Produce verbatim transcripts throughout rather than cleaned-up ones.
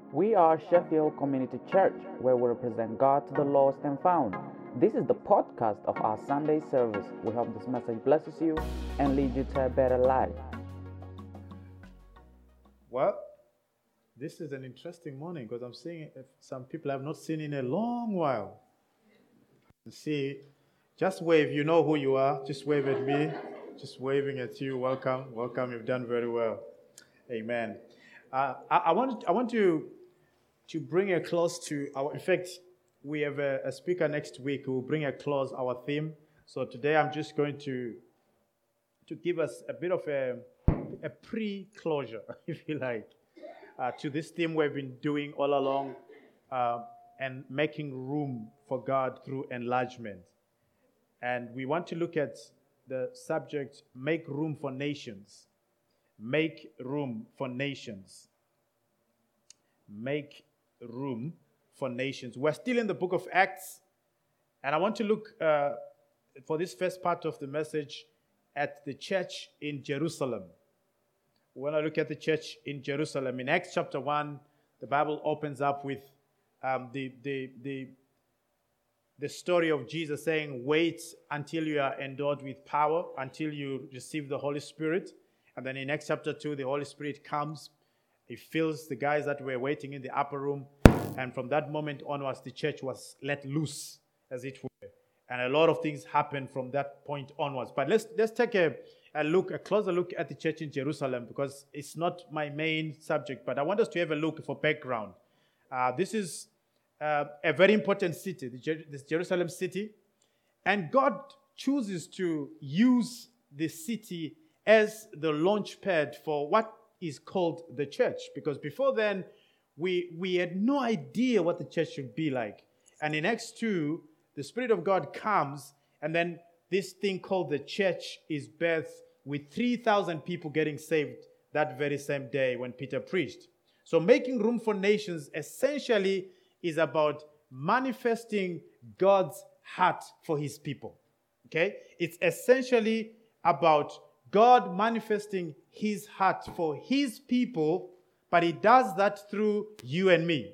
We are Sheffield Community Church, where we represent God to the lost and found. This is the podcast of our Sunday service. We hope this message blesses you and leads you to a better life. Well, this is an interesting morning because I'm seeing some people I've not seen in a long while. See, just wave. You know who you are. Just wave at me. Just waving at you. Welcome. Welcome. You've done very well. Amen. Uh, I, I want I want to to bring a close to our. In fact, we have a, a speaker next week who will bring a close our theme. So today I'm just going to to give us a bit of a a pre-closure, if you like, uh, to this theme we've been doing all along, uh, and making room for God through enlargement. And we want to look at the subject: make room for nations. Make room for nations. Make room for nations. We're still in the book of Acts, and I want to look uh, for this first part of the message at the church in Jerusalem. We want to look at the church in Jerusalem. In Acts chapter one, the Bible opens up with um, the, the, the, the story of Jesus saying, wait until you are endowed with power, until you receive the Holy Spirit. And then in Acts chapter two, the Holy Spirit comes. He fills the guys that were waiting in the upper room. And from that moment onwards, the church was let loose, as it were. And a lot of things happened from that point onwards. But let's let's take a, a look, a closer look at the church in Jerusalem, because it's not my main subject. But I want us to have a look for background. Uh, this is uh, a very important city, the Jer- this Jerusalem city. And God chooses to use the city as the launch pad for what is called the church. Because before then, we, we had no idea what the church should be like. And in Acts two, the Spirit of God comes, and then this thing called the church is birthed, with three thousand people getting saved that very same day when Peter preached. So making room for nations essentially is about manifesting God's heart for his people. Okay? It's essentially about God manifesting his heart for his people, but he does that through you and me.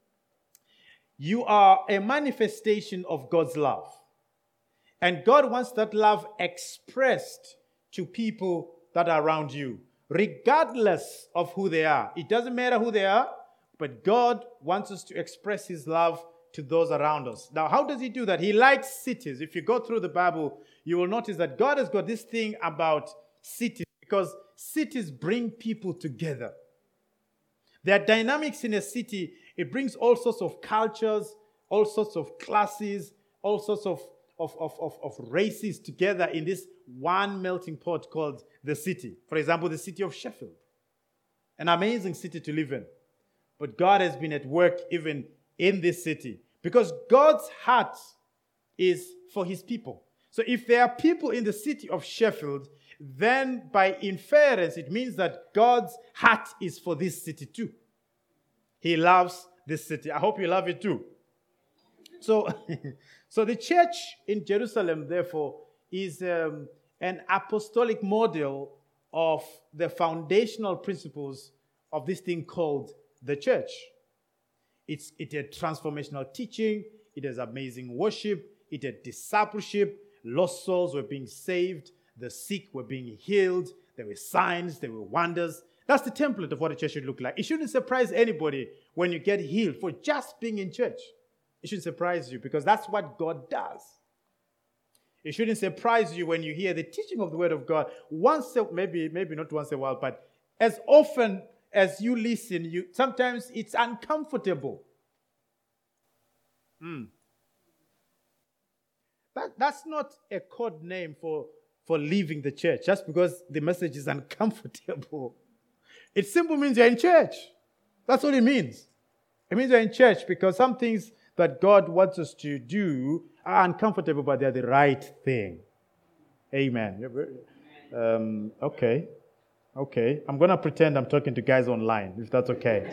You are a manifestation of God's love. And God wants that love expressed to people that are around you, regardless of who they are. It doesn't matter who they are, but God wants us to express his love to those around us. Now, how does he do that? He likes cities. If you go through the Bible, you will notice that God has got this thing about cities, because cities bring people together. There are dynamics in a city. It brings all sorts of cultures, all sorts of classes, all sorts of, of, of, of, of races together in this one melting pot called the city. For example, the city of Sheffield. An amazing city to live in. But God has been at work even in this city, because God's heart is for his people. So if there are people in the city of Sheffield, then by inference, it means that God's heart is for this city too. He loves this city. I hope you love it too. So, so the church in Jerusalem, therefore, is um, an apostolic model of the foundational principles of this thing called the church. It's, it had transformational teaching. It has amazing worship. It had discipleship. Lost souls were being saved. The sick were being healed. There were signs. There were wonders. That's the template of what a church should look like. It shouldn't surprise anybody when you get healed for just being in church. It shouldn't surprise you, because that's what God does. It shouldn't surprise you when you hear the teaching of the Word of God once, a, maybe maybe not once a while, but as often as you listen, you sometimes it's uncomfortable. Mm. That, that's not a code name for, for leaving the church, just because the message is uncomfortable. It simply means you're in church. That's what it means. It means you're in church because some things that God wants us to do are uncomfortable, but they're the right thing. Amen. Um, okay. Okay. I'm going to pretend I'm talking to guys online, if that's okay.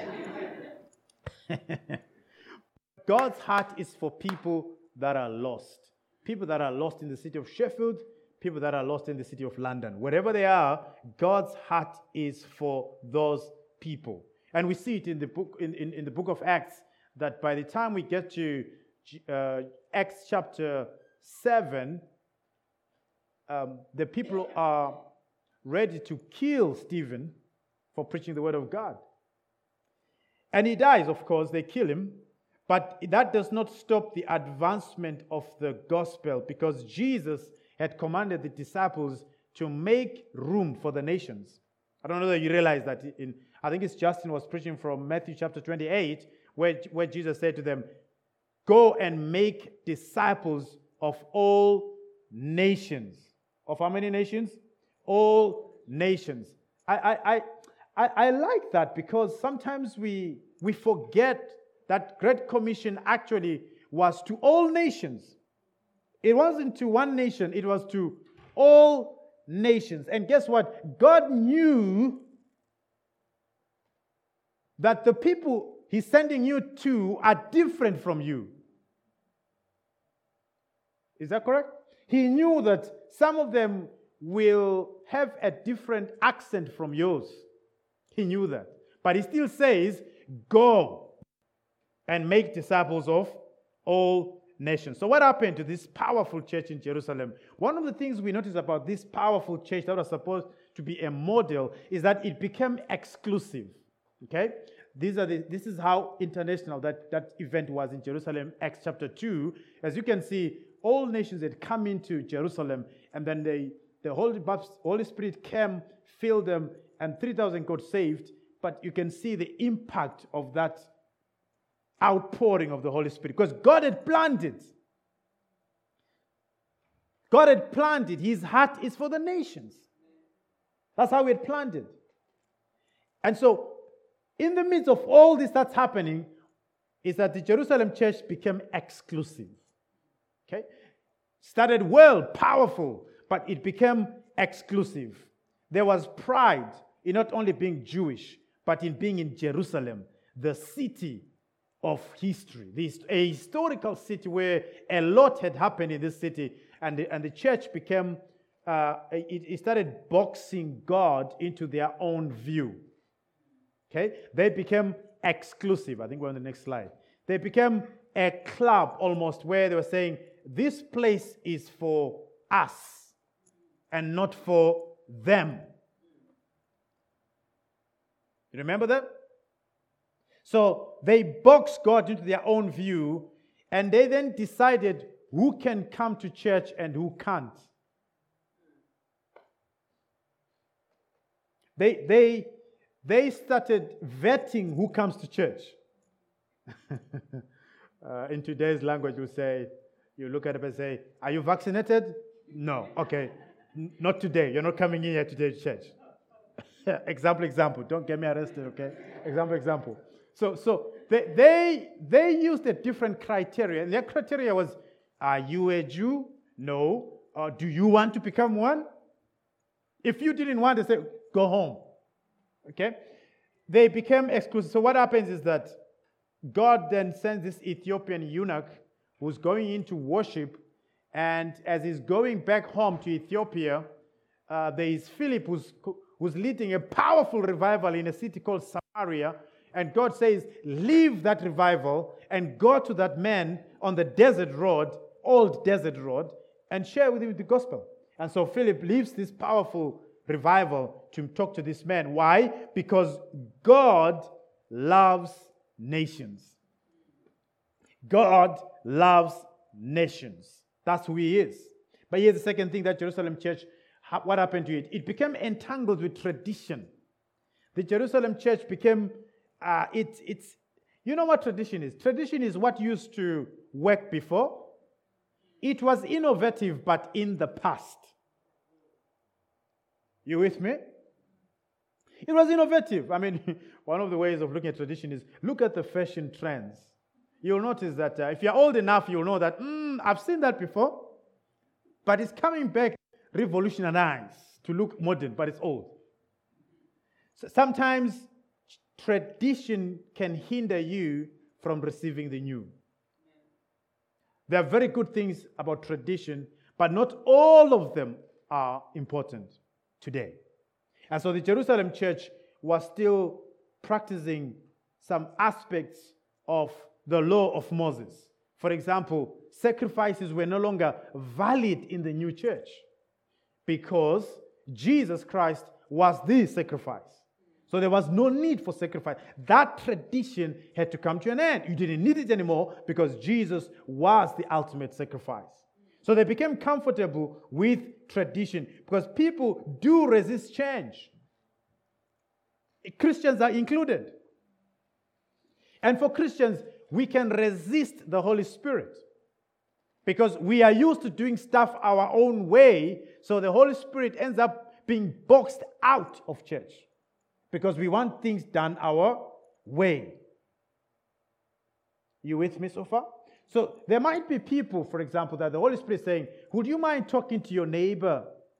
God's heart is for people that are lost. People that are lost in the city of Sheffield, people that are lost in the city of London. Wherever they are, God's heart is for those people. And we see it in the book in, in, in the book of Acts, that by the time we get to uh, Acts chapter seven, um, the people are ready to kill Stephen for preaching the word of God. And he dies, of course, they kill him, but that does not stop the advancement of the gospel, because Jesus had commanded the disciples to make room for the nations. I don't know that you realize that. In I think it's Justin was preaching from Matthew chapter twenty-eight, where, where Jesus said to them, go and make disciples of all nations. Of how many nations? All nations. I, I, I, I, I like that, because sometimes we, we forget that Great Commission actually was to all nations. It wasn't to one nation, it was to all nations. And guess what? God knew that the people He's sending you to are different from you. Is that correct? He knew that some of them will have a different accent from yours. He knew that. But He still says, go and make disciples of all nations. So what happened to this powerful church in Jerusalem? One of the things we notice about this powerful church that was supposed to be a model is that it became exclusive. Okay? These are the, this is how international that, that event was in Jerusalem, Acts chapter two. As you can see, all nations had come into Jerusalem, and then they, the Holy, Holy Spirit came, filled them, and three thousand got saved. But you can see the impact of that outpouring of the Holy Spirit, because God had planned it. God had planned it. His heart is for the nations. That's how He had planned it. And so, in the midst of all this that's happening, is that the Jerusalem church became exclusive. Okay? Started well, powerful, but it became exclusive. There was pride in not only being Jewish, but in being in Jerusalem, the city of history, this a historical city where a lot had happened in this city, and the, and the church became, uh, it, it started boxing God into their own view. Okay, they became exclusive. I think we're on the next slide. They became a club almost, where they were saying, this place is for us and not for them. You remember that? So they boxed God into their own view, and they then decided who can come to church and who can't. They, they, they started vetting who comes to church. uh, in today's language, you say, you look at it and say, are you vaccinated? No. Okay. N- not today. You're not coming in here today to church. example, example. Don't get me arrested, okay? Example, example. So, so they, they they used a different criteria. And their criteria was, are you a Jew? No. Uh, do you want to become one? If you didn't want to, say, go home. Okay? They became exclusive. So what happens is that God then sends this Ethiopian eunuch who's going into worship, and as he's going back home to Ethiopia, uh, there is Philip who's, who's leading a powerful revival in a city called Samaria. And God says, leave that revival and go to that man on the desert road, old desert road, and share with him the gospel. And so Philip leaves this powerful revival to talk to this man. Why? Because God loves nations. God loves nations. That's who He is. But here's the second thing that Jerusalem church, what happened to it? It became entangled with tradition. The Jerusalem church became Uh, it, it's, you know what tradition is? Tradition is what used to work before. It was innovative, but in the past. You with me? It was innovative. I mean, one of the ways of looking at tradition is look at the fashion trends. You'll notice that uh, if you're old enough, you'll know that, mm, I've seen that before. But it's coming back revolutionized to look modern, but it's old. So sometimes tradition can hinder you from receiving the new. There are very good things about tradition, but not all of them are important today. And so the Jerusalem church was still practicing some aspects of the law of Moses. For example, sacrifices were no longer valid in the new church because Jesus Christ was the sacrifice. So there was no need for sacrifice. That tradition had to come to an end. You didn't need it anymore because Jesus was the ultimate sacrifice. So they became comfortable with tradition because people do resist change. Christians are included. And for Christians, we can resist the Holy Spirit because we are used to doing stuff our own way. So the Holy Spirit ends up being boxed out of church because we want things done our way. You with me so far? So there might be people, for example, that the Holy Spirit is saying, would you mind talking to your neighbor?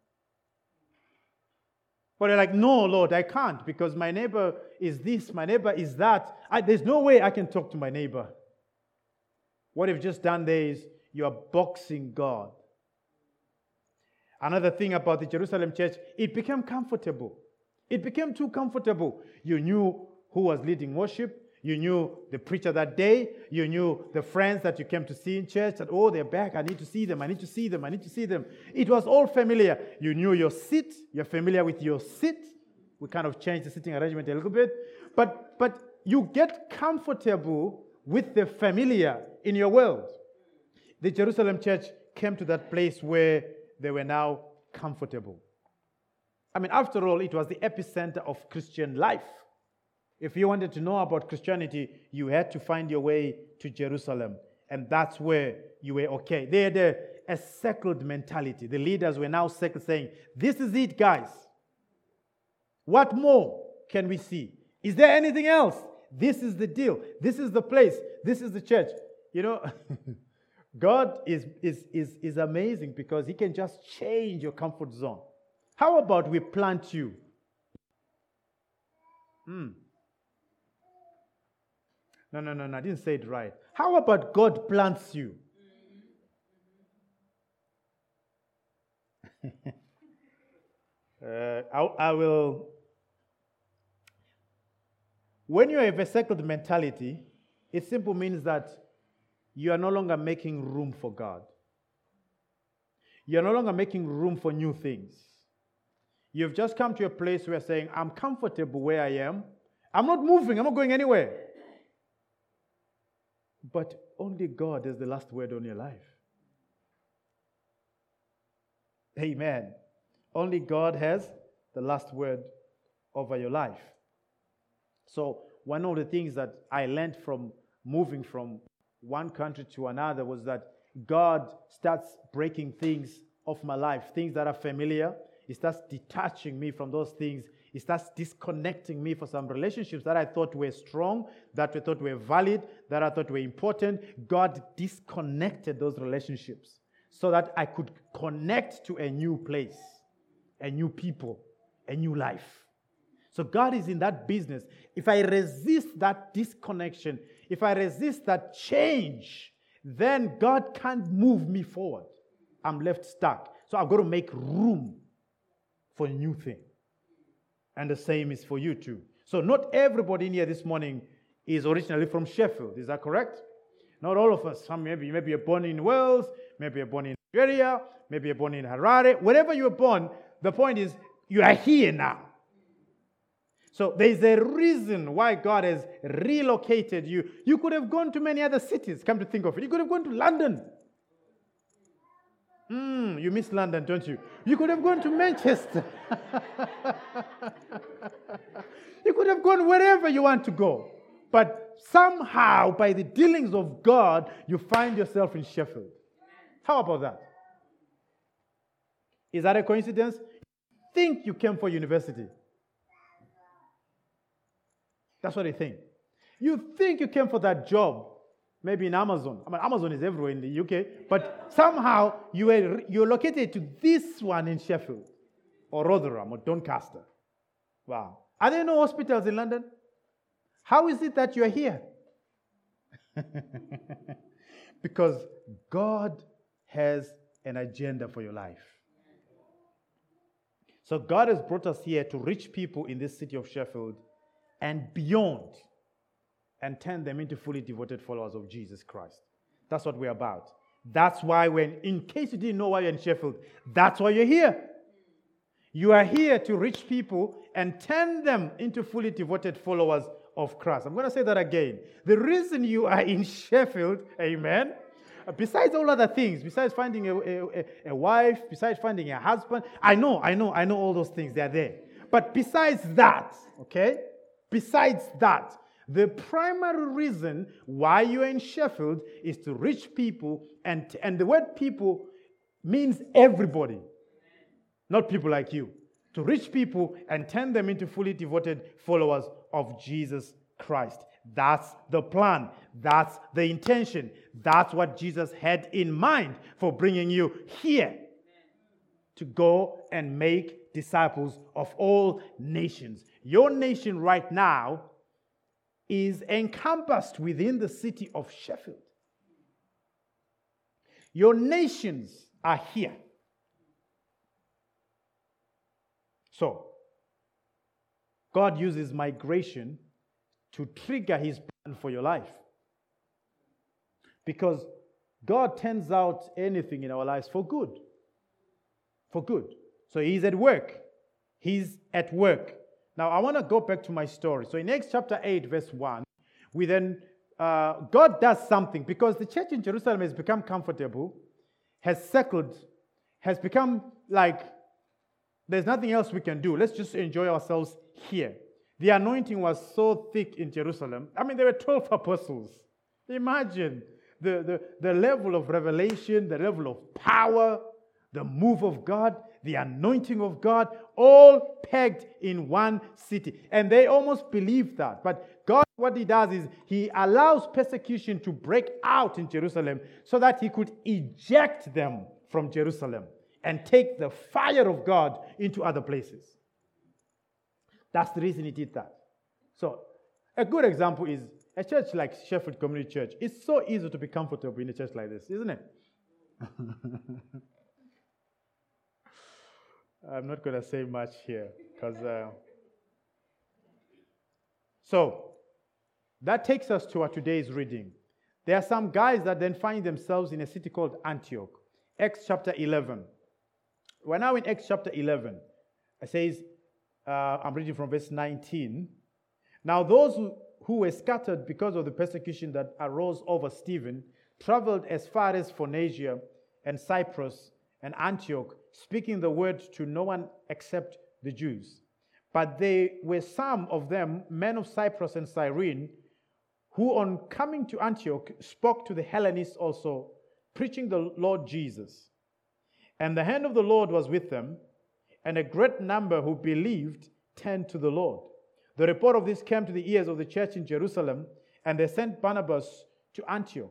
But they're like, no, Lord, I can't because my neighbor is this, my neighbor is that. I, there's no way I can talk to my neighbor. What you've just done there is you are boxing God. Another thing about the Jerusalem church, it became comfortable. It became too comfortable. You knew who was leading worship. You knew the preacher that day. You knew the friends that you came to see in church. That, oh, they're back. I need to see them. I need to see them. I need to see them. It was all familiar. You knew your seat. You're familiar with your seat. We kind of changed the sitting arrangement a little bit. But, but you get comfortable with the familiar in your world. The Jerusalem church came to that place where they were now comfortable. I mean, after all, it was the epicenter of Christian life. If you wanted to know about Christianity, you had to find your way to Jerusalem. And that's where you were okay. They had a, a settled mentality. The leaders were now settled, saying, this is it, guys. What more can we see? Is there anything else? This is the deal. This is the place. This is the church. You know, God is, is, is, is amazing because He can just change your comfort zone. How about we plant you? Hmm. No, no, no, no, I didn't say it right. How about God plants you? uh, I, I will. When you have a settled mentality, it simply means that you are no longer making room for God. You are no longer making room for new things. You've just come to a place where you're saying, I'm comfortable where I am. I'm not moving. I'm not going anywhere. But only God has the last word on your life. Amen. Only God has the last word over your life. So one of the things that I learned from moving from one country to another was that God starts breaking things off my life, things that are familiar. He starts detaching me from those things. He starts disconnecting me from some relationships that I thought were strong, that I thought were valid, that I thought were important. God disconnected those relationships so that I could connect to a new place, a new people, a new life. So God is in that business. If I resist that disconnection, if I resist that change, then God can't move me forward. I'm left stuck. So I've got to make room for a new thing. And the same is for you too. So not everybody in here this morning is originally from Sheffield. Is that correct? Not all of us. Some maybe, maybe you're born in Wales, maybe you're born in Nigeria, maybe you're born in Harare. Wherever you're born, the point is you are here now. So there's a reason why God has relocated you. You could have gone to many other cities, come to think of it. You could have gone to London. Mm, you miss London, don't you? You could have gone to Manchester. You could have gone wherever you want to go. But somehow, by the dealings of God, you find yourself in Sheffield. How about that? Is that a coincidence? Think you came for university. That's what I think. You think you came for that job. Maybe in Amazon. I mean, Amazon is everywhere in the U K. But somehow you were you're located to this one in Sheffield or Rotherham or Doncaster. Wow. Are there no hospitals in London? How is it that you're here? Because God has an agenda for your life. So God has brought us here to reach people in this city of Sheffield and beyond, and turn them into fully devoted followers of Jesus Christ. That's what we're about. That's why when, in case you didn't know why you're in Sheffield, that's why you're here. You are here to reach people and turn them into fully devoted followers of Christ. I'm going to say that again. The reason you are in Sheffield, amen, besides all other things, besides finding a, a, a wife, besides finding a husband, I know, I know, I know all those things, they're there. But besides that, okay, besides that, the primary reason why you are in Sheffield is to reach people, and, and the word people means everybody, not people like you. To reach people and turn them into fully devoted followers of Jesus Christ. That's the plan. That's the intention. That's what Jesus had in mind for bringing you here. To go and make disciples of all nations. Your nation right now is encompassed within the city of Sheffield. Your nations are here. So, God uses migration to trigger his plan for your life. Because God turns out anything in our lives for good. For good. So he's at work. He's at work. Now, I want to go back to my story. So in Acts chapter eight, verse one, we then, uh, God does something because the church in Jerusalem has become comfortable, has settled, has become like, there's nothing else we can do. Let's just enjoy ourselves here. The anointing was so thick in Jerusalem. I mean, there were twelve apostles. Imagine the, the, the level of revelation, the level of power, the move of God, the anointing of God, all pegged in one city. And they almost believe that. But God, what he does is he allows persecution to break out in Jerusalem so that he could eject them from Jerusalem and take the fire of God into other places. That's the reason he did that. So, a good example is a church like Sheffield Community Church. It's so easy to be comfortable in a church like this, isn't it? I'm not going to say much here because... Uh... So, that takes us to our today's reading. There are some guys that then find themselves in a city called Antioch. Acts chapter eleven. We're now in Acts chapter eleven. It says, uh, I'm reading from verse nineteen. Now those who, who were scattered because of the persecution that arose over Stephen traveled as far as Phoenicia and Cyprus and Antioch, speaking the word to no one except the Jews. But there were some of them, men of Cyprus and Cyrene, who on coming to Antioch spoke to the Hellenists also, preaching the Lord Jesus. And the hand of the Lord was with them, and a great number who believed turned to the Lord. The report of this came to the ears of the church in Jerusalem, and they sent Barnabas to Antioch.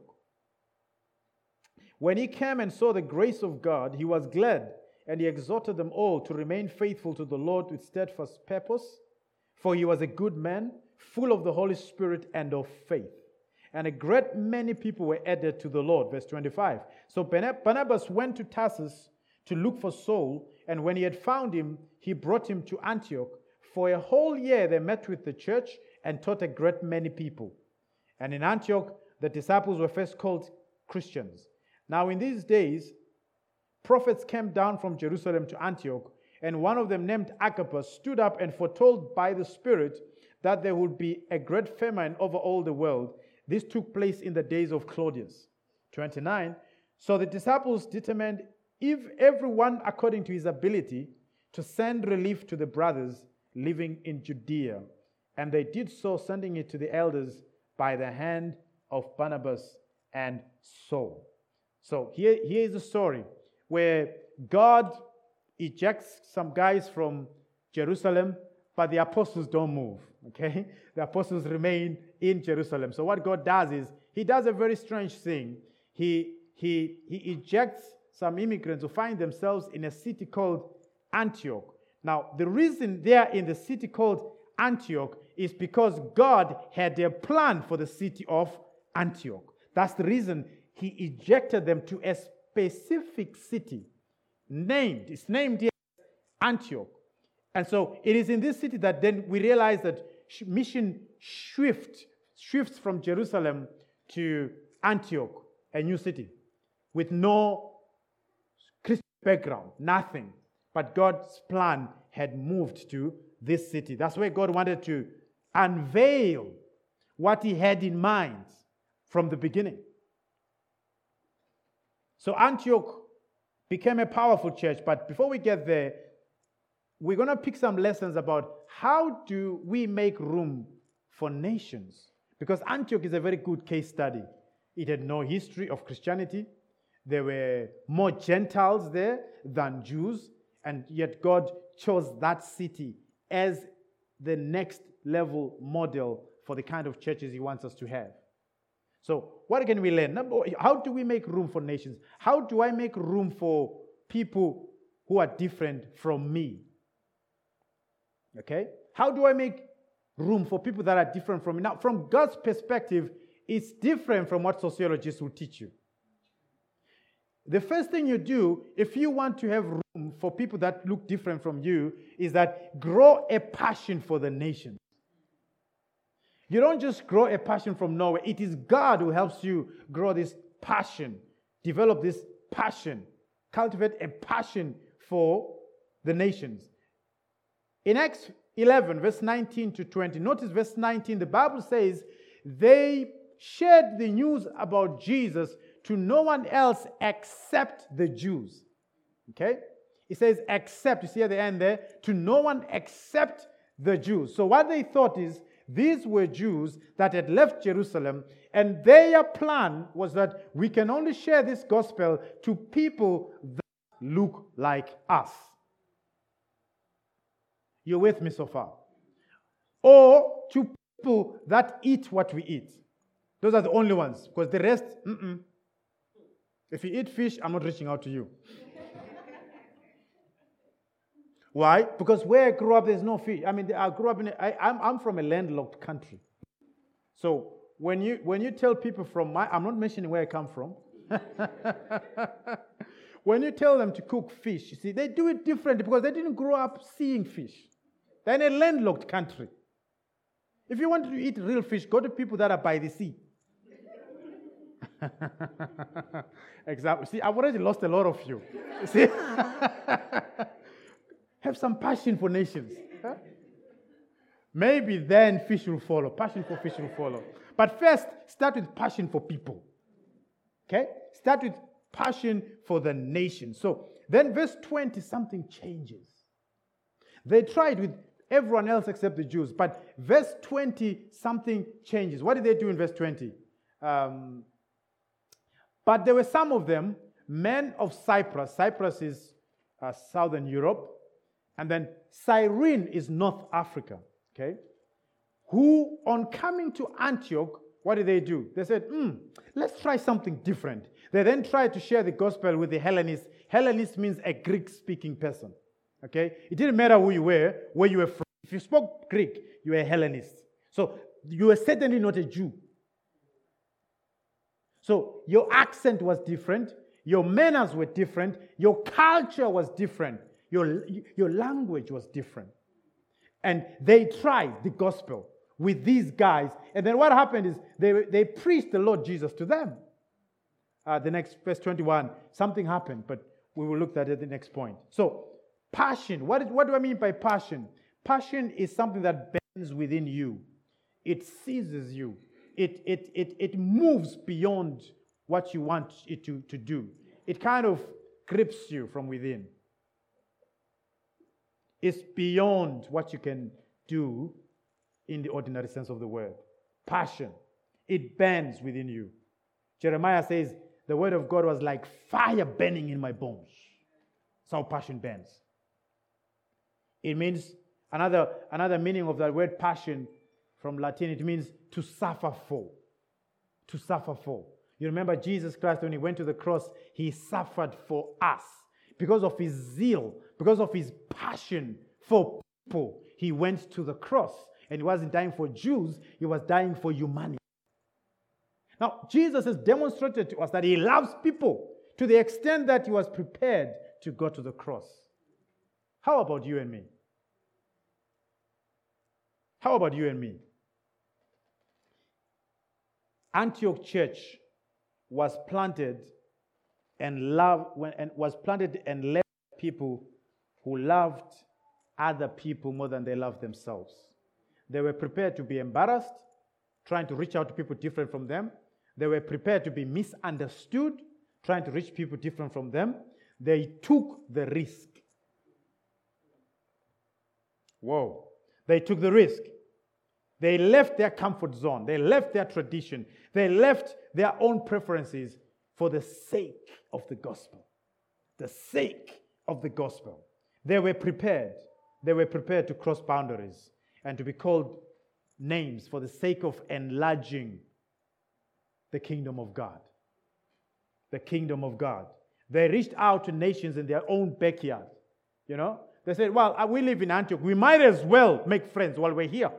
When he came and saw the grace of God, he was glad, and he exhorted them all to remain faithful to the Lord with steadfast purpose, for he was a good man, full of the Holy Spirit and of faith. And a great many people were added to the Lord. Verse twenty-five. So Barnabas went to Tarsus to look for Saul, and when he had found him, he brought him to Antioch. For a whole year they met with the church and taught a great many people. And in Antioch, the disciples were first called Christians. Now in these days, prophets came down from Jerusalem to Antioch, and one of them named Agabus stood up and foretold by the Spirit that there would be a great famine over all the world. This took place in the days of Claudius. twenty-nine. So the disciples determined, if everyone according to his ability, to send relief to the brothers living in Judea. And they did so, sending it to the elders by the hand of Barnabas and Saul. So here, here is a story where God ejects some guys from Jerusalem, but the apostles don't move, okay? The apostles remain in Jerusalem. So what God does is, he does a very strange thing. He, he, he ejects some immigrants who find themselves in a city called Antioch. Now, the reason they are in the city called Antioch is because God had a plan for the city of Antioch. That's the reason he ejected them to a specific city named, it's named here Antioch. And so it is in this city that then we realize that mission shift, shifts from Jerusalem to Antioch, a new city, with no Christian background, nothing. But God's plan had moved to this city. That's where God wanted to unveil what he had in mind from the beginning. So Antioch became a powerful church. But before we get there, we're going to pick some lessons about how do we make room for nations. Because Antioch is a very good case study. It had no history of Christianity. There were more Gentiles there than Jews. And yet God chose that city as the next level model for the kind of churches he wants us to have. So what can we learn? Number, how do we make room for nations? How do I make room for people who are different from me? Okay? How do I make room for people that are different from me? Now, from God's perspective, it's different from what sociologists will teach you. The first thing you do, if you want to have room for people that look different from you, is that grow a passion for the nation. You don't just grow a passion from nowhere. It is God who helps you grow this passion, develop this passion, cultivate a passion for the nations. In Acts eleven, verse nineteen to twenty, notice verse nineteen, the Bible says, they shared the news about Jesus to no one else except the Jews. Okay? It says except, you see at the end there, to no one except the Jews. So what they thought is, these were Jews that had left Jerusalem, and their plan was that we can only share this gospel to people that look like us. You're with me so far? Or to people that eat what we eat. Those are the only ones, because the rest, mm-mm. If you eat fish, I'm not reaching out to you. Why? Because where I grew up, there's no fish. I mean, I grew up in, a, I, I'm, I'm from a landlocked country. So when you when you tell people from my, I'm not mentioning where I come from. When you tell them to cook fish, you see, they do it differently because they didn't grow up seeing fish. They're in a landlocked country. If you want to eat real fish, go to people that are by the sea. Exactly. See, I've already lost a lot of you. See? Have some passion for nations. Huh? Maybe then fish will follow. Passion for fish will follow. But first, start with passion for people. Okay? Start with passion for the nation. So then verse twenty, something changes. They tried with everyone else except the Jews. But verse twenty, something changes. What did they do in verse twenty? Um, but there were some of them, men of Cyprus. Cyprus is uh, southern Europe. And then Cyrene is North Africa, okay? Who, on coming to Antioch, what did they do? They said, hmm, let's try something different. They then tried to share the gospel with the Hellenists. Hellenist means a Greek-speaking person, okay? It didn't matter who you were, where you were from. If you spoke Greek, you were a Hellenist. So you were certainly not a Jew. So your accent was different. Your manners were different. Your culture was different. Your, your language was different. And they tried the gospel with these guys. And then what happened is they, they preached the Lord Jesus to them. Uh, the next, verse twenty-one, something happened, but we will look at it at the next point. So, passion. What, is, what do I mean by passion? Passion is something that burns within you. It seizes you. It, it, it, it moves beyond what you want it to, to do. It kind of grips you from within. It's beyond what you can do in the ordinary sense of the word. Passion. It burns within you. Jeremiah says, the word of God was like fire burning in my bones. That's how passion burns. It means, another, another meaning of that word passion from Latin, it means to suffer for. To suffer for. You remember Jesus Christ, when he went to the cross, he suffered for us. Because of his zeal, because of his passion for people, he went to the cross. And he wasn't dying for Jews, he was dying for humanity. Now, Jesus has demonstrated to us that he loves people to the extent that he was prepared to go to the cross. How about you and me? How about you and me? Antioch Church was planted and loved when and was planted and led people who loved other people more than they loved themselves. They were prepared to be embarrassed, trying to reach out to people different from them. They were prepared to be misunderstood, trying to reach people different from them. They took the risk. Whoa. They took the risk. They left their comfort zone. They left their tradition. They left their own preferences for the sake of the gospel. The sake of the gospel. They were prepared. They were prepared to cross boundaries and to be called names for the sake of enlarging the kingdom of God. The kingdom of God. They reached out to nations in their own backyard. You know, they said, well, we live in Antioch. We might as well make friends while we're here.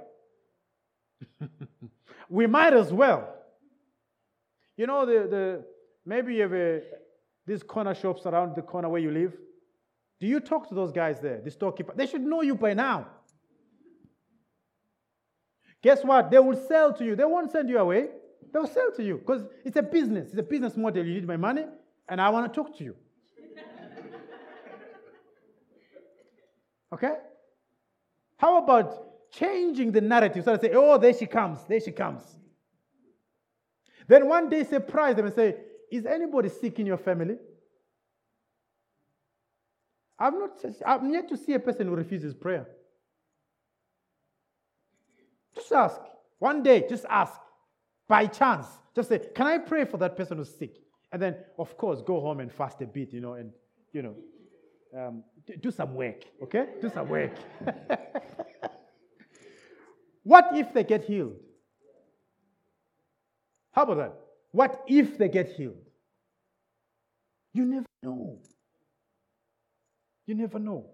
We might as well. You know, the, the maybe you have a, these corner shops around the corner where you live. Do you talk to those guys there, the storekeeper? They should know you by now. Guess what? They will sell to you. They won't send you away. They'll sell to you because it's a business. It's a business model. You need my money, and I want to talk to you. Okay? How about changing the narrative? So I say, oh, there she comes. There she comes. Then one day surprise them and say, is anybody sick in your family? I've not. I've yet to see a person who refuses prayer. Just ask. One day, just ask. By chance, just say, can I pray for that person who's sick? And then, of course, go home and fast a bit, you know, and, you know, um, do some work, okay? Do some work. What if they get healed? How about that? What if they get healed? You never know. You never know.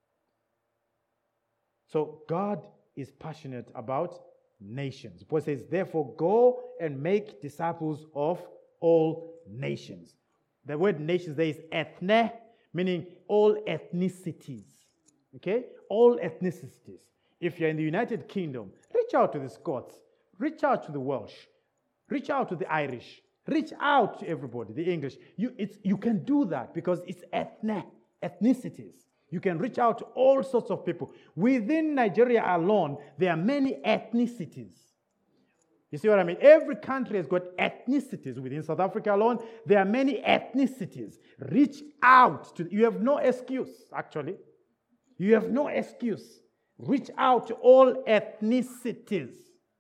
So God is passionate about nations. Paul says, therefore, go and make disciples of all nations. The word nations there is ethne, meaning all ethnicities. Okay? All ethnicities. If you're in the United Kingdom, reach out to the Scots, reach out to the Welsh, reach out to the Irish, reach out to everybody, the English. You, it's, you can do that because it's ethne, ethnicities. You can reach out to all sorts of people. Within Nigeria alone, there are many ethnicities. You see what I mean? Every country has got ethnicities. Within South Africa alone, there are many ethnicities. Reach out to, you have no excuse, actually. You have no excuse. Reach out to all ethnicities.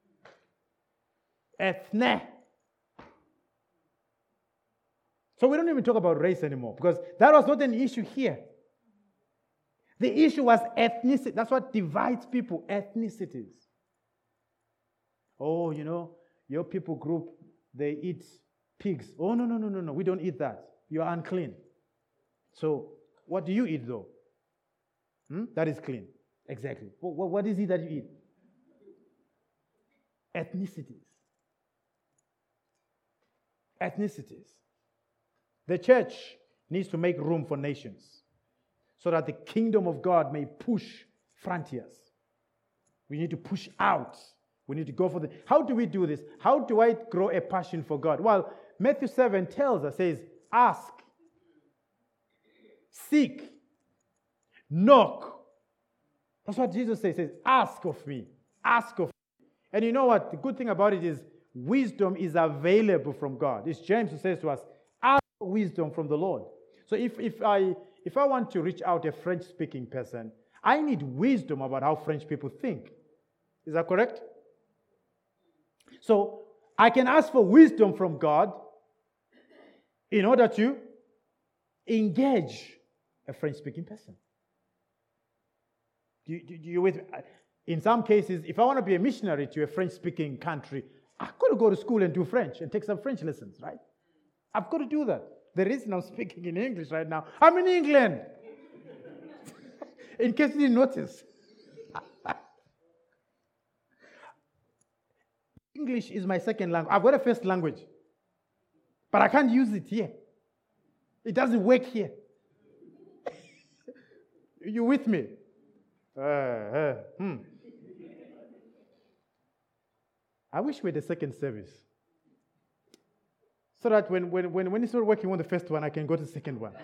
Ethne. So we don't even talk about race anymore because that was not an issue here. The issue was ethnicity. That's what divides people, ethnicities. Oh, you know, your people group, they eat pigs. Oh, no, no, no, no, no. We don't eat that. You are unclean. So what do you eat, though? Hmm? That is clean. Exactly. What, what is it that you eat? Ethnicities. Ethnicities. The church needs to make room for nations, so that the kingdom of God may push frontiers. We need to push out. We need to go for the... How do we do this? How do I grow a passion for God? Well, Matthew seven tells us, says, ask, seek, knock. That's what Jesus says. He says, ask of me. Ask of me. And you know what? The good thing about it is wisdom is available from God. It's James who says to us, ask for wisdom from the Lord. So if, if I... If I want to reach out to a French-speaking person, I need wisdom about how French people think. Is that correct? So I can ask for wisdom from God in order to engage a French-speaking person. Do you, do you with me? In some cases, if I want to be a missionary to a French-speaking country, I've got to go to school and do French and take some French lessons, right? I've got to do that. The reason I'm speaking in English right now, I'm in England. In case you didn't notice. English is my second language. I've got a first language. But I can't use it here. It doesn't work here. You with me? Uh, uh, hmm. I wish we had a second service. So that when, when, when, when it's not working on the first one, I can go to the second one.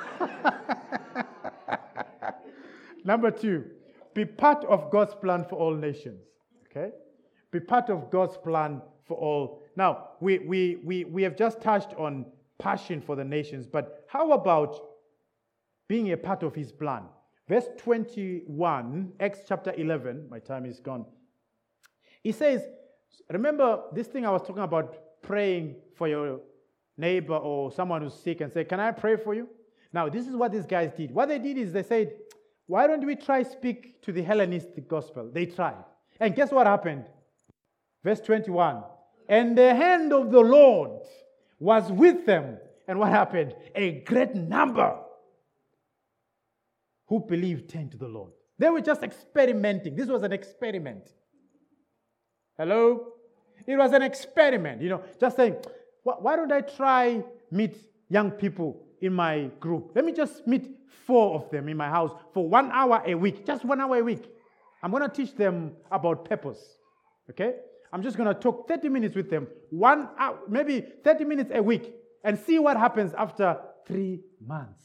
Number two, be part of God's plan for all nations. Okay? Be part of God's plan for all. Now, we, we, we, we have just touched on passion for the nations, but how about being a part of his plan? Verse twenty-one, Acts chapter eleven, my time is gone. He says, remember this thing I was talking about, praying for your neighbor or someone who's sick and say, can I pray for you? Now, this is what these guys did. What they did is they said, why don't we try speak to the Hellenistic gospel? They tried. And guess what happened? Verse twenty-one, and the hand of the Lord was with them. And what happened? A great number who believed turned to the Lord. They were just experimenting. This was an experiment. Hello? It was an experiment, you know, just saying, why don't I try meet young people in my group? Let me just meet four of them in my house for one hour a week, just one hour a week. I'm going to teach them about purpose, okay? I'm just going to talk thirty minutes with them, one hour, maybe thirty minutes a week, and see what happens after three months.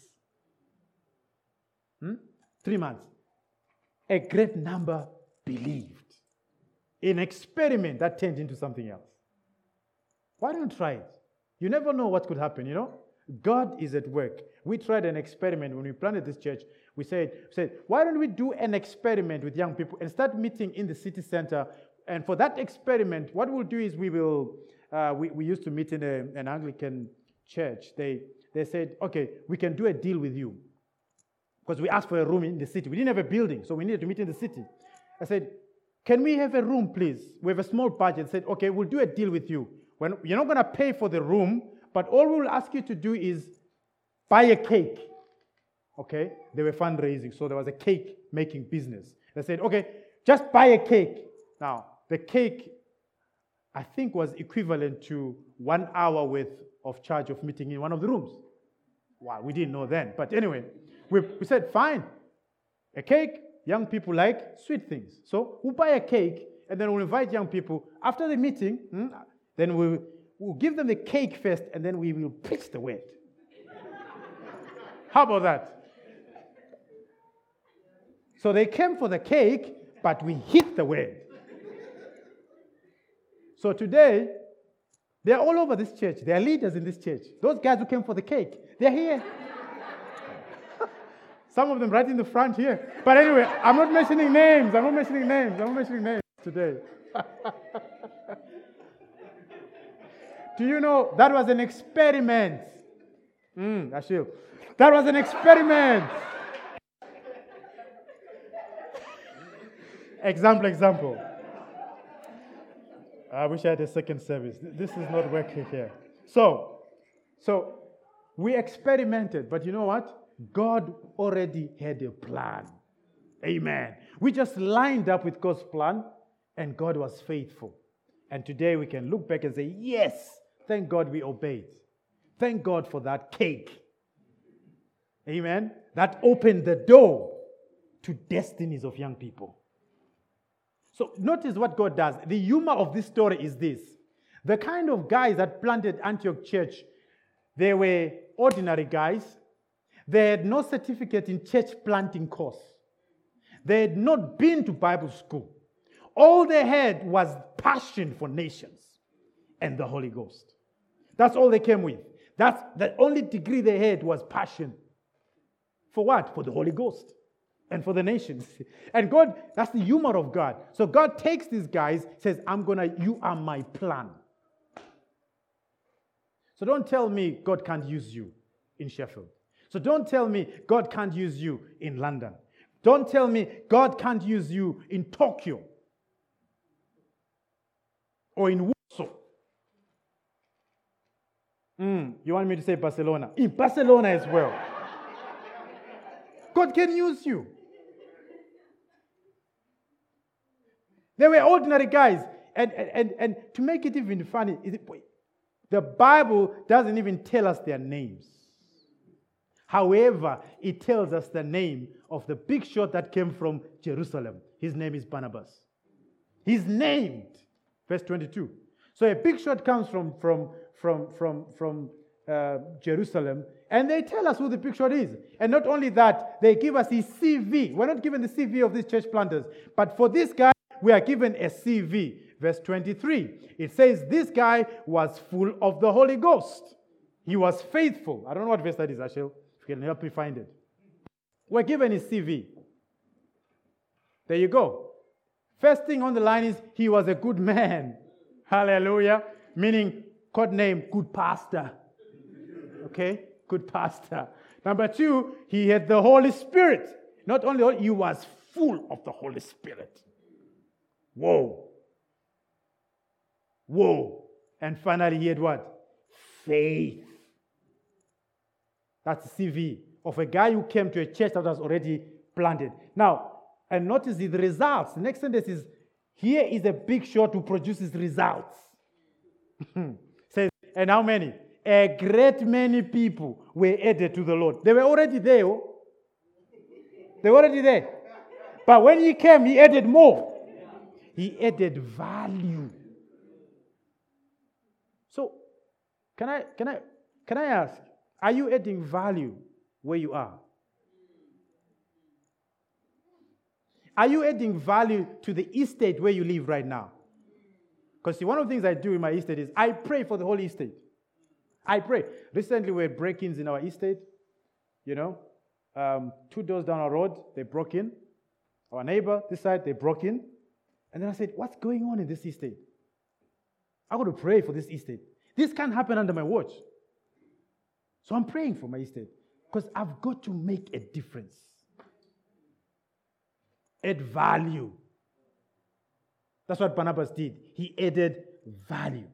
Hmm? Three months. A great number believed. An experiment that turned into something else. Why don't you try it? You never know what could happen, you know? God is at work. We tried an experiment when we planted this church. We said, said, why don't we do an experiment with young people and start meeting in the city center? And for that experiment, what we'll do is we will, uh, we, we used to meet in a, an Anglican church. They, they said, okay, we can do a deal with you. Because we asked for a room in the city. We didn't have a building, so we needed to meet in the city. I said, can we have a room, please? We have a small budget. I said, okay, we'll do a deal with you. When, you're not going to pay for the room, but all we will ask you to do is buy a cake. Okay? They were fundraising, so there was a cake-making business. They said, okay, just buy a cake. Now, the cake, I think, was equivalent to one hour worth of charge of meeting in one of the rooms. Wow, we didn't know then. But anyway, we, we said, fine, a cake. Young people like sweet things. So we'll buy a cake, and then we'll invite young people. After the meeting, hmm, then we'll, we'll give them the cake first, and then we will preach the word. How about that? So they came for the cake, but we hit the word. So today, they're all over this church. They're leaders in this church. Those guys who came for the cake, they're here. Some of them right in the front here. But anyway, I'm not mentioning names. I'm not mentioning names. I'm not mentioning names today. Do you know that was an experiment? Mm, Ashil. That was an experiment. Example, example. I wish I had a second service. This is not working here. So, so we experimented, but you know what? God already had a plan. Amen. We just lined up with God's plan, and God was faithful. And today we can look back and say, yes, thank God we obeyed. Thank God for that cake. Amen. That opened the door to destinies of young people. So notice what God does. The humor of this story is this. The kind of guys that planted Antioch Church, they were ordinary guys. They had no certificate in church planting course. They had not been to Bible school. All they had was passion for nations and the Holy Ghost. That's all they came with. That's the only degree they had was passion. For what? For the Holy Ghost and for the nations. And God, that's the humor of God. So God takes these guys, says, I'm gonna, you are my plan. So don't tell me God can't use you in Sheffield. So don't tell me God can't use you in London. Don't tell me God can't use you in Tokyo or in Warsaw. Mm, you want me to say Barcelona? In Barcelona as well. God can use you. They were ordinary guys. And, and, and to make it even funny, the Bible doesn't even tell us their names. However, it tells us the name of the big shot that came from Jerusalem. His name is Barnabas. He's named. verse twenty-two. So a big shot comes from, from, from, from, from uh, Jerusalem, and they tell us who the big shot is. And not only that, they give us his C V. We're not given the C V of these church planters, but for this guy, we are given a C V. Verse twenty-three, it says this guy was full of the Holy Ghost. He was faithful. I don't know what verse that is, Ashel. If you can help me find it. We're given his C V. There you go. First thing on the line is he was a good man. Hallelujah. Meaning, code name, good pastor. Okay? Good pastor. Number two, he had the Holy Spirit. Not only, he was full of the Holy Spirit. Whoa. Whoa. And finally, he had what? Faith. That's the C V of a guy who came to a church that was already planted. Now, and notice the results. The next sentence is, here is a big shot who produces results. Says, and how many? A great many people were added to the Lord. They were already there. Oh? They were already there. But when he came, he added more. He added value. So, can I, can I, can I ask, are you adding value where you are? Are you adding value to the estate where you live right now? Because see, one of the things I do in my estate is I pray for the whole estate. I pray. Recently, we had break-ins in our estate. You know, um, two doors down our road, they broke in. Our neighbor, this side, they broke in. And then I said, what's going on in this estate? I got to pray for this estate. This can't happen under my watch. So I'm praying for my estate because I've got to make a difference. Add value. That's what Barnabas did. He added value.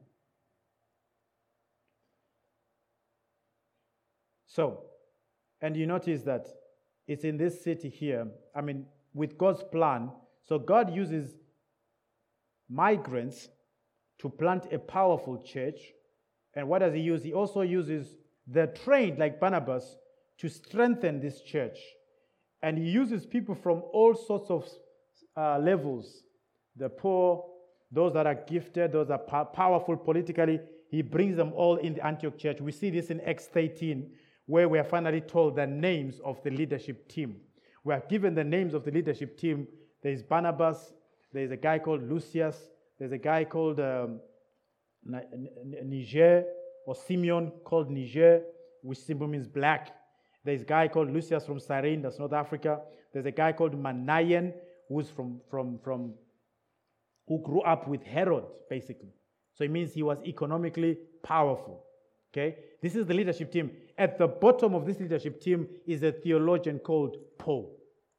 So, and you notice that it's in this city here, I mean, with God's plan, so God uses migrants to plant a powerful church. And what does he use? He also uses the trained, like Barnabas, to strengthen this church. And he uses people from all sorts of uh, levels. The poor, those that are gifted, those that are powerful politically. He brings them all in the Antioch church. We see this in Acts thirteen, where we are finally told the names of the leadership team. We are given the names of the leadership team. There is Barnabas. There is a guy called Lucius. There's a guy called um, Niger, or Simeon called Niger, which simply means black. There's a guy called Lucius from Cyrene, that's North Africa. There's a guy called Manaen, who's from, from, from, who grew up with Herod, basically. So it means he was economically powerful. Okay? This is the leadership team. At the bottom of this leadership team is a theologian called Paul.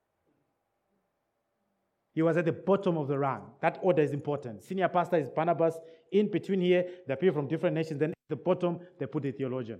He was at the bottom of the rung. That order is important. Senior pastor is Barnabas. In between here, there are people from different nations. Then at the bottom, they put the theologian.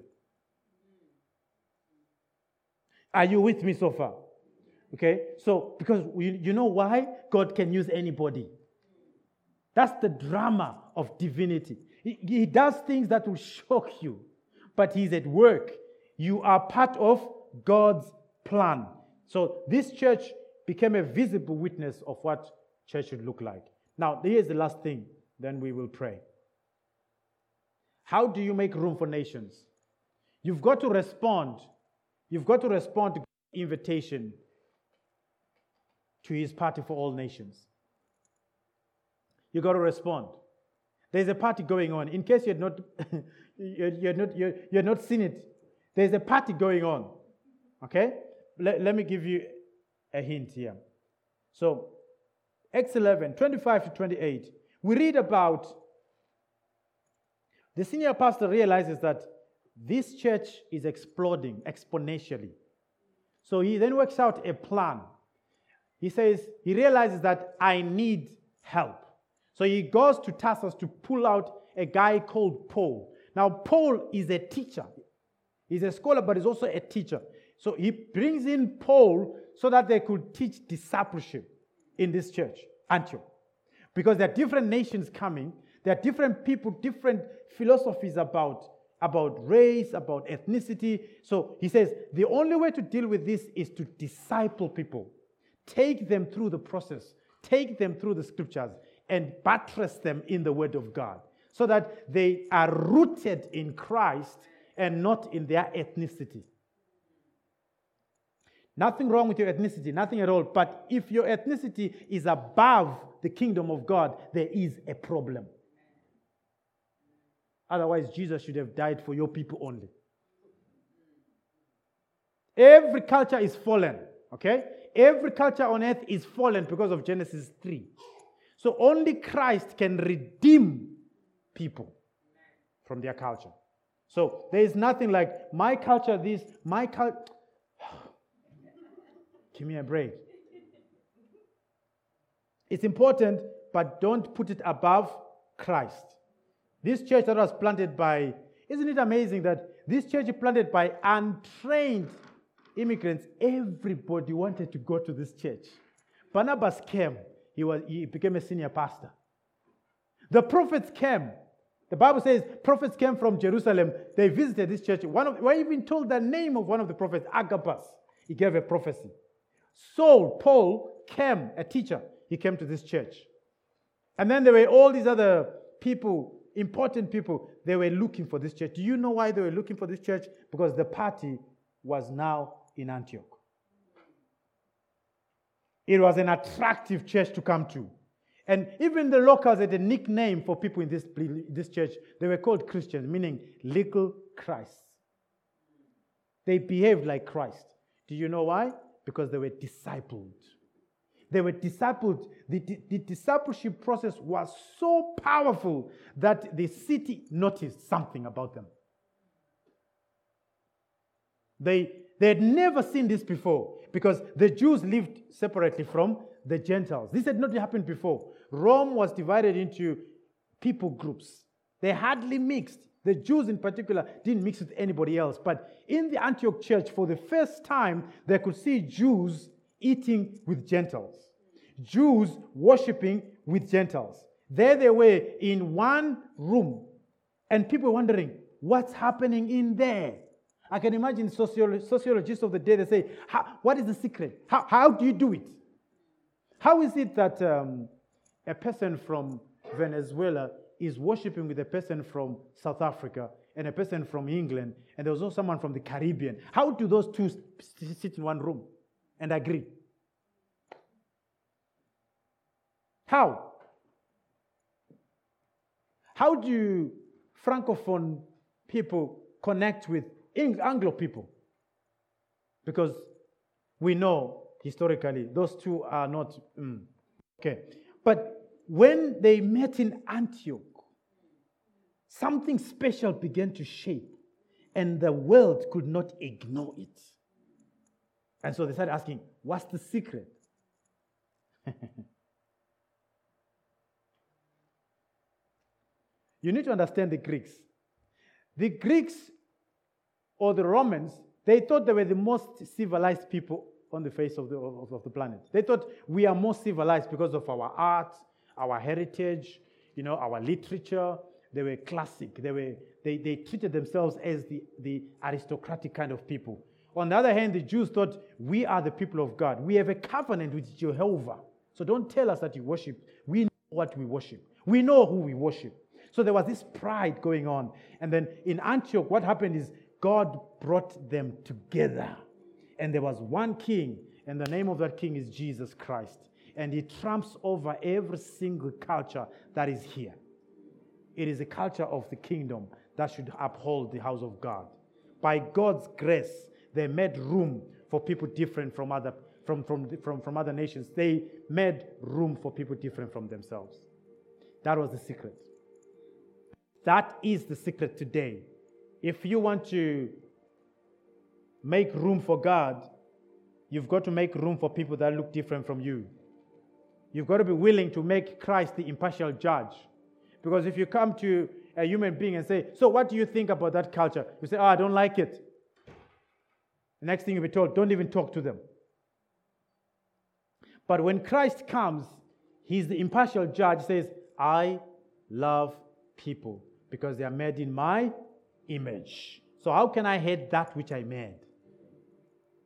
Are you with me so far? Okay? So, because you, you know why? God can use anybody. That's the drama of divinity. He, he does things that will shock you, but he's at work. You are part of God's plan. So this church became a visible witness of what church should look like. Now, here's the last thing, then we will pray. How do you make room for nations? You've got to respond. You've got to respond to God's invitation to his party for all nations. You've got to respond. There's a party going on. In case you had not, you had not, you had not seen it, there's a party going on. Okay? Let, let me give you a hint here. So, Acts eleven, twenty-five to twenty-eight, we read about the senior pastor realizes that this church is exploding exponentially. So he then works out a plan. He says, he realizes that I need help. So he goes to Tarsus to pull out a guy called Paul. Now, Paul is a teacher. He's a scholar, but he's also a teacher. So he brings in Paul so that they could teach discipleship in this church, Antioch. Because there are different nations coming. There are different people, different philosophies about, about race, about ethnicity. So he says, the only way to deal with this is to disciple people. Take them through the process. Take them through the scriptures and buttress them in the Word of God so that they are rooted in Christ and not in their ethnicity. Nothing wrong with your ethnicity, nothing at all. But if your ethnicity is above the kingdom of God, there is a problem. Otherwise, Jesus should have died for your people only. Every culture is fallen, okay? Every culture on earth is fallen because of Genesis three. So only Christ can redeem people from their culture. So there is nothing like my culture this, my culture. Give me a break. It's important, but don't put it above Christ. This church that was planted by, isn't it amazing that this church is planted by untrained immigrants? Everybody wanted to go to this church. Barnabas came. He was he became a senior pastor. The prophets came. The Bible says prophets came from Jerusalem. They visited this church. One of, we're even told the name of one of the prophets, Agabus. He gave a prophecy. Saul, Paul, came, a teacher. He came to this church. And then there were all these other people, important people. They were looking for this church. Do you know why they were looking for this church? Because the party was now in Antioch. It was an attractive church to come to. And even the locals had a nickname for people in this, this church. They were called Christians, meaning little Christ. They behaved like Christ. Do you know why? Because they were discipled. They were discipled. The, the, the discipleship process was so powerful that the city noticed something about them. They, they had never seen this before because the Jews lived separately from the Gentiles. This had not happened before. Rome was divided into people groups. They hardly mixed. The Jews in particular didn't mix with anybody else. But in the Antioch church, for the first time, they could see Jews eating with Gentiles. Jews worshiping with Gentiles. There they were in one room. And people were wondering, what's happening in there? I can imagine sociolo- sociologists of the day, they say, what is the secret? How, how do you do it? How is it that um, a person from Venezuela is worshiping with a person from South Africa and a person from England, and there was also someone from the Caribbean? How do those two sit in one room and agree? How? How do Francophone people connect with Anglo people? Because we know historically those two are not mm, okay. But when they met in Antioch, something special began to shape, and the world could not ignore it. And so they started asking, what's the secret? You need to understand the Greeks. The Greeks or the Romans, they thought they were the most civilized people on the face of the, of, of the planet. They thought we are more civilized because of our art, our heritage, you know, our literature. They were classic. They were they, they treated themselves as the, the aristocratic kind of people. On the other hand, the Jews thought we are the people of God. We have a covenant with Jehovah. So don't tell us that you worship. We know what we worship. We know who we worship. So there was this pride going on. And then in Antioch, what happened is God brought them together. And there was one king, and the name of that king is Jesus Christ. And he trumps over every single culture that is here. It is a culture of the kingdom that should uphold the house of God. By God's grace, they made room for people different from other, from, from, from, from other nations. They made room for people different from themselves. That was the secret. That is the secret today. If you want to make room for God, you've got to make room for people that look different from you. You've got to be willing to make Christ the impartial judge. Because if you come to a human being and say, so what do you think about that culture? You say, oh, I don't like it. The next thing you'll be told, don't even talk to them. But when Christ comes, he's the impartial judge, says, I love people because they are made in my image. So how can I hate that which I made?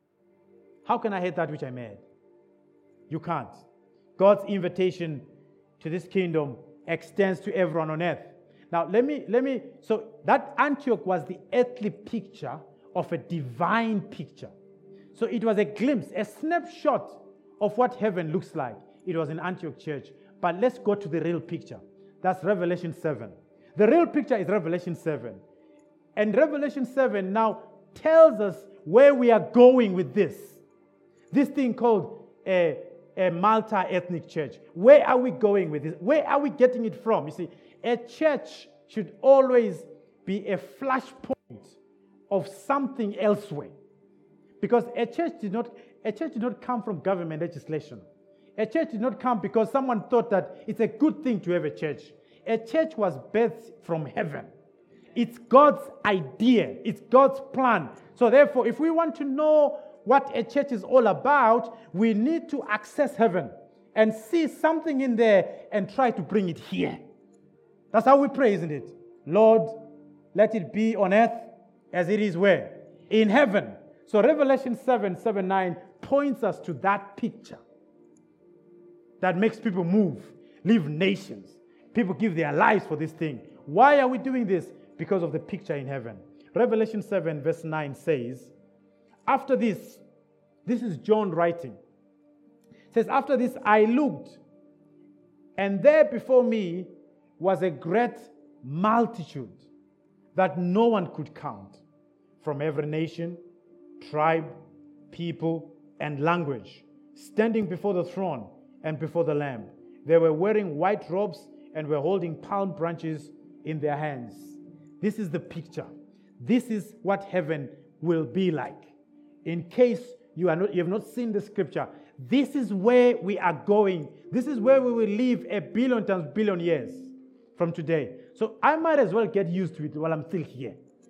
How can I hate that which I made? You can't. God's invitation to this kingdom extends to everyone on earth. Now, let me, let me, so that Antioch was the earthly picture of a divine picture. So it was a glimpse, a snapshot of what heaven looks like. It was in Antioch church. But let's go to the real picture. That's Revelation seven. The real picture is Revelation seven. And Revelation seven now tells us where we are going with this. This thing called a, a multi-ethnic church. Where are we going with this? Where are we getting it from? You see, a church should always be a flashpoint of something elsewhere. Because a church did not, a church did not come from government legislation. A church did not come because someone thought that it's a good thing to have a church. A church was birthed from heaven. It's God's idea. It's God's plan. So therefore, if we want to know what a church is all about, we need to access heaven and see something in there and try to bring it here. That's how we pray, isn't it? Lord, let it be on earth as it is where? In heaven. So Revelation seven, seven, nine points us to that picture that makes people move, leave nations. People give their lives for this thing. Why are we doing this? Because of the picture in heaven. Revelation seven, verse nine says, after this, this is John writing. It says, after this I looked, and there before me was a great multitude that no one could count, from every nation, tribe, people, and language, standing before the throne and before the Lamb. They were wearing white robes and were holding palm branches in their hands. This is the picture. This is what heaven will be like. In case you are not, you have not seen the scripture, this is where we are going. This is where we will live a billion times billion years from today. So I might as well get used to it while I'm still here.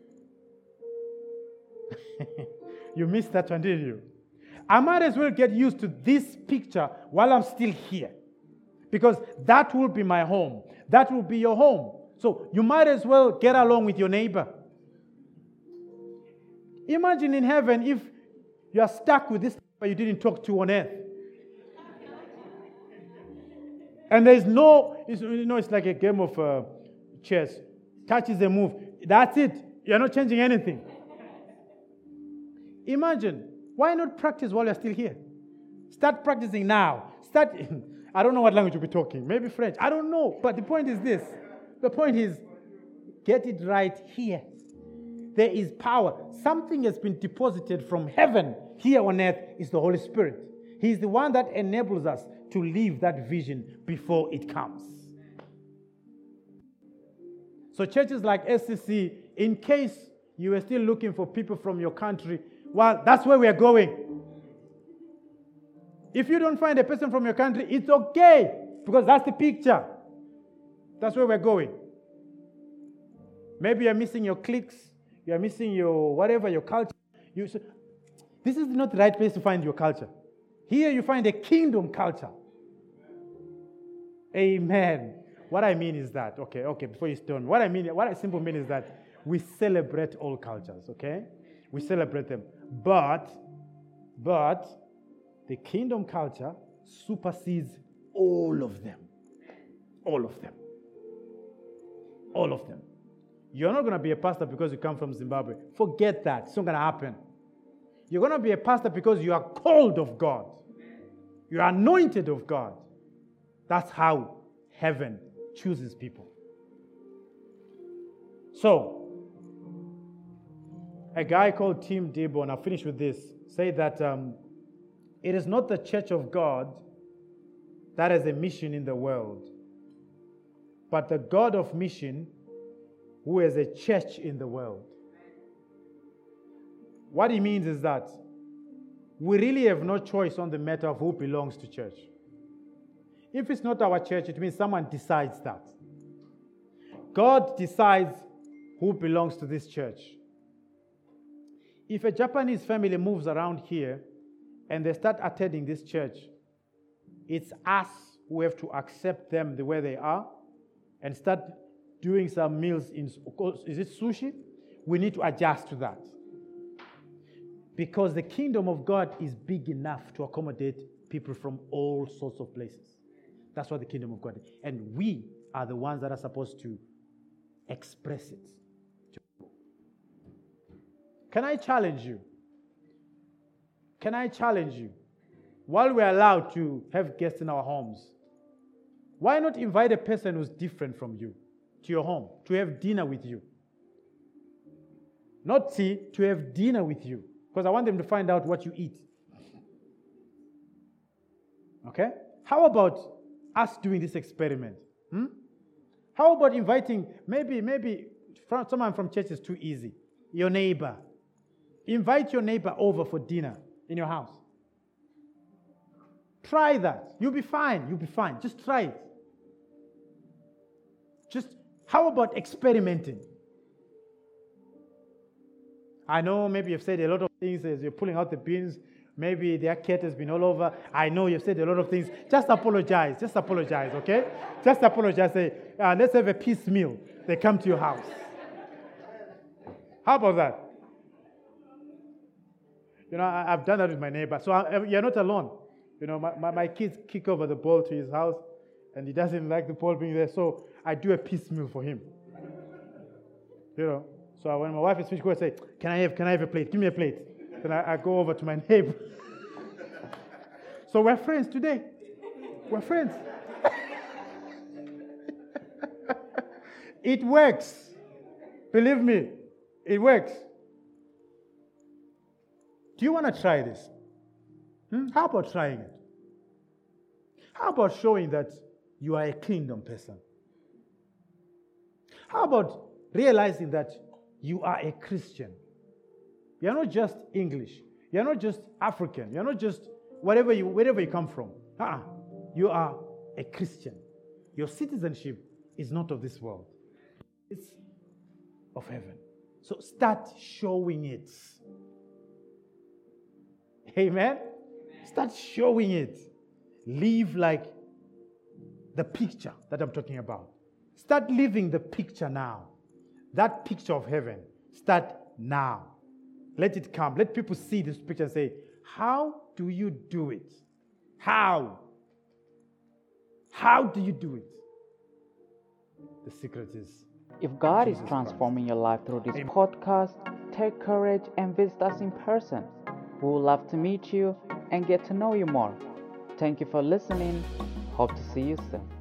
You missed that one, didn't you? I might as well get used to this picture while I'm still here. Because that will be my home. That will be your home. So you might as well get along with your neighbor. Imagine in heaven if you are stuck with this but you didn't talk to on earth. And there's no, it's, you know, it's like a game of uh, chess. Touch is a move. That's it. You're not changing anything. Imagine, why not practice while you're still here? Start practicing now. Start, I don't know what language you'll be talking. Maybe French. I don't know. But the point is this. The point is, get it right here. There is power. Something has been deposited from heaven here on earth is the Holy Spirit. He's the one that enables us to live that vision before it comes. So churches like S C C, in case you are still looking for people from your country, well, that's where we are going. If you don't find a person from your country, it's okay, because that's the picture. That's where we're going. Maybe you're missing your cliques, you're missing your whatever, your culture. You, this is not the right place to find your culture. Here you find a kingdom culture. Amen. What I mean is that, okay, okay, before you stone, what I mean, what I simply mean is that we celebrate all cultures, okay? We celebrate them. But, but, the kingdom culture supersedes all of them. All of them. All of them. You're not going to be a pastor because you come from Zimbabwe. Forget that. It's not going to happen. You're going to be a pastor because you are called of God. You are anointed of God. That's how heaven chooses people. So, a guy called Tim Debo, and I'll finish with this, said that um, it is not the church of God that has a mission in the world, but the God of mission who has a church in the world. What he means is that we really have no choice on the matter of who belongs to church. If it's not our church, it means someone decides that. God decides who belongs to this church. If a Japanese family moves around here and they start attending this church, it's us who have to accept them the way they are and start doing some meals in, is it sushi? We need to adjust to that. Because the kingdom of God is big enough to accommodate people from all sorts of places. That's what the kingdom of God is. And we are the ones that are supposed to express it. Can I challenge you? Can I challenge you? While we're allowed to have guests in our homes, why not invite a person who's different from you to your home to have dinner with you? Not tea, to have dinner with you. Because I want them to find out what you eat. Okay? How about us doing this experiment? Hmm? How about inviting, maybe, maybe from, someone from church is too easy. Your neighbor. Invite your neighbor over for dinner in your house. Try that. You'll be fine. You'll be fine. Just try it. Just, how about experimenting? I know maybe you've said a lot of things as you're pulling out the bins. Maybe their cat has been all over. I know you've said a lot of things. Just apologize. Just apologize, okay? Just apologize. Say, uh, let's have a peace meal. They come to your house. How about that? You know, I, I've done that with my neighbor. So I, you're not alone. You know, my, my, my kids kick over the ball to his house, and he doesn't like the ball being there. So I do a peace meal for him. You know, so when my wife is finished, I say, "Can I have? Can I have a plate? Give me a plate." Then I, I go over to my neighbor. So we're friends today. We're friends. It works. Believe me, it works. Do you want to try this? Hmm? How about trying it? How about showing that you are a kingdom person? How about realizing that you are a Christian? You're not just English. You're not just African. You're not just whatever you, wherever you come from. Uh-uh. You are a Christian. Your citizenship is not of this world. It's of heaven. So start showing it. Amen? Start showing it. Live like the picture that I'm talking about. Start living the picture now. That picture of heaven. Start now. Let it come. Let people see this picture and say, how do you do it? How? How do you do it? The secret is, if God is Jesus transforming Christ. your life through this Amen. podcast, take courage and visit us in person. We would love to meet you and get to know you more. Thank you for listening. Hope to see you soon.